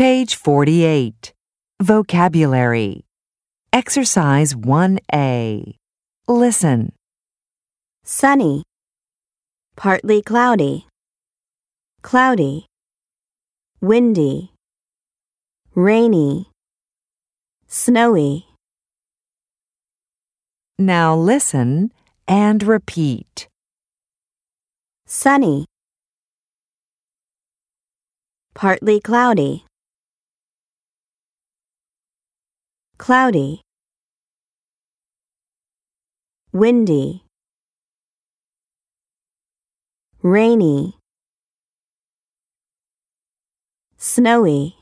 Page 48. Vocabulary. Exercise 1A. Listen. Sunny, partly cloudy, cloudy, windy, rainy, snowy. Now listen and repeat. Sunny, partly cloudy, cloudy, windy, rainy, snowy.